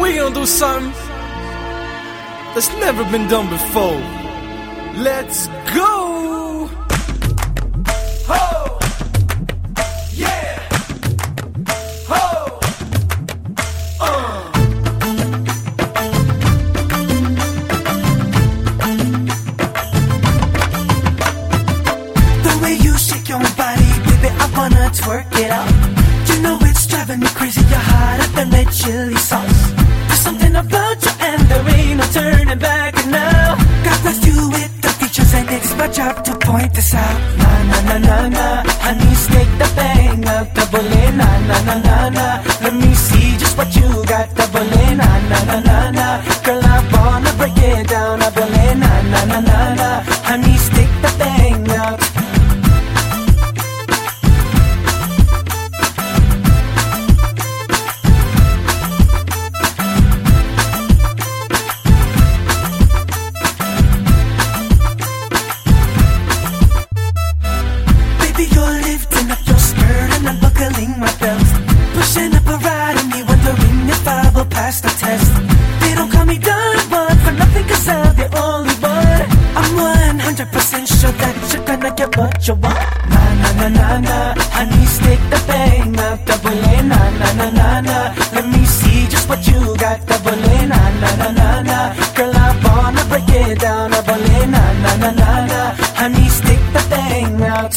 We gonna do something that's never been done before. Let's go! Ho! Yeah! Ho! The way you shake your body, baby, I wanna twerk it out. You know it's driving me crazy, you're hotter than red chili sauce. There's something about you and there ain't no turning back now. Got with you with the features and it's my job to point this out. Na na na na na, honey, stick the bang up, double in, na na na na na. Let me see just what you got, double in, na na na na na. Girl, I wanna break it down, double in, na na na na na. Honey, stick the bang out. Pushing up a ride on me, wondering if I will pass the test. They don't call me dumb, but for nothing, cause I'm the only one. I'm 100% sure that you're gonna get what you want. Na na na na na, honey, stick the bang up, double A, na na na na na. Let me see just what you got, double A, na na na na na. Girl, I wanna break it down, double A, na na na na na. Honey, stick the bang out.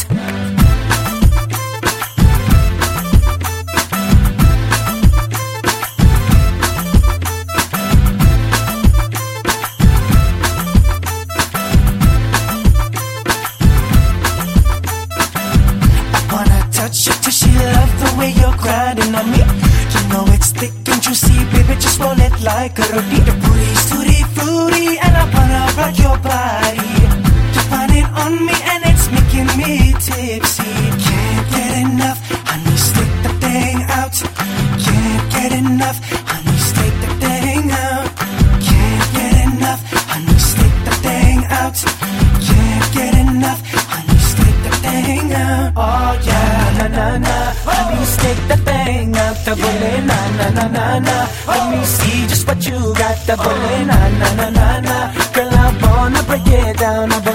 Till she love the way you're grinding on me. You know it's thick and juicy, baby, just roll it like a roti. The booty's tutti fruity and I wanna rock your body. You're finding on me and it's making me tipsy. Can't get enough, honey, stick the thing out. Can't get enough, honey, stick the thing out. Can't get enough, honey, stick the thing out. Can't get enough, honey, stick the thing out. Oh yeah. Na na na, honey, stick the thing out, double A, na na na na na. Let me see just what you got, double A, na na na na na. Girl, I wanna break it down.